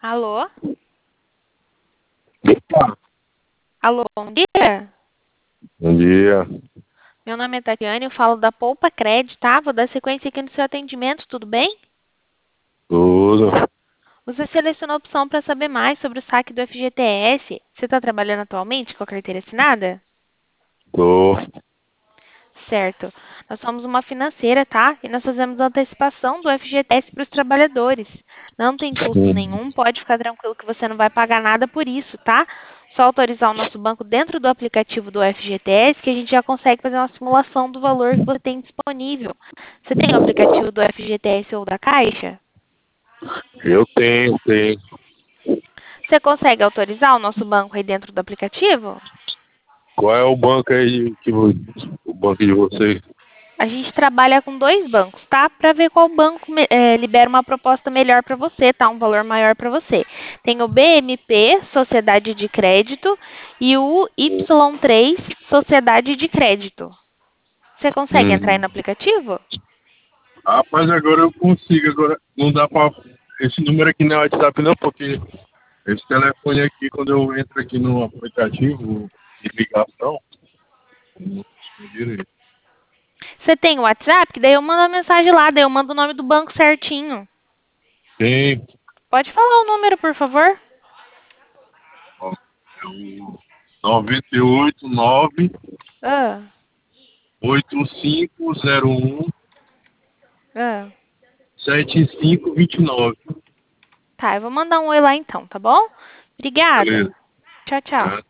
Alô? Opa, Alô, bom dia. bom dia. Meu nome é Tatiane, eu falo da Poupa Cred, tá? Vou dar sequência aqui no seu atendimento, tudo bem? Tudo. Você selecionou a opção para saber mais sobre o saque do FGTS. Você está trabalhando atualmente com a carteira assinada? Tô. Certo. Nós somos uma financeira, tá? E nós fazemos a antecipação do FGTS para os trabalhadores. Não tem custo Hum. nenhum, pode ficar tranquilo que você não vai pagar nada por isso, tá? Só autorizar o nosso banco dentro do aplicativo do FGTS que a gente já consegue fazer uma simulação do valor que você tem disponível. Você tem o aplicativo do FGTS ou da Caixa? Eu tenho. Você consegue autorizar o nosso banco aí dentro do aplicativo? Qual é o banco aí o banco de vocês? A gente trabalha com dois bancos, tá? Para ver qual banco libera uma proposta melhor para você, tá? Um valor maior para você. Tem o BMP, Sociedade de Crédito, e o Y3, Sociedade de Crédito. Você consegue entrar aí Hum. no aplicativo? Rapaz, agora eu consigo. Agora não dá pra. Esse número aqui não é WhatsApp não, porque esse telefone aqui, quando eu entro aqui no aplicativo de ligação, eu não consigo direito. Você tem o WhatsApp? Que daí eu mando a mensagem lá, daí eu mando o nome do banco certinho. Tem. Pode falar o número, por favor? Ó, é o 989 Ah, 8501 ah. 7529. Tá, eu vou mandar um oi lá então, tá bom? Obrigada. Beleza. Tchau, tchau.